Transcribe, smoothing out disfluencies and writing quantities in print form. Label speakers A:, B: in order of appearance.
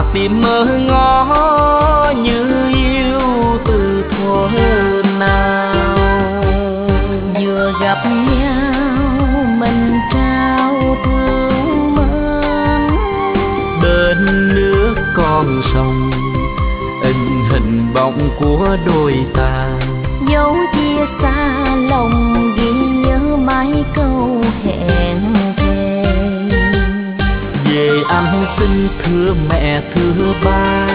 A: mà tim mơ ngó như yêu từ thuở nào.
B: Vừa gặp nhau mình trao thương mến,
A: bên nước con sông in hình bóng của đôi ta,
B: dấu chia xa lòng ghi nhớ mãi câu hẹn thề.
A: về anh xin thưa mẹ thưa ba,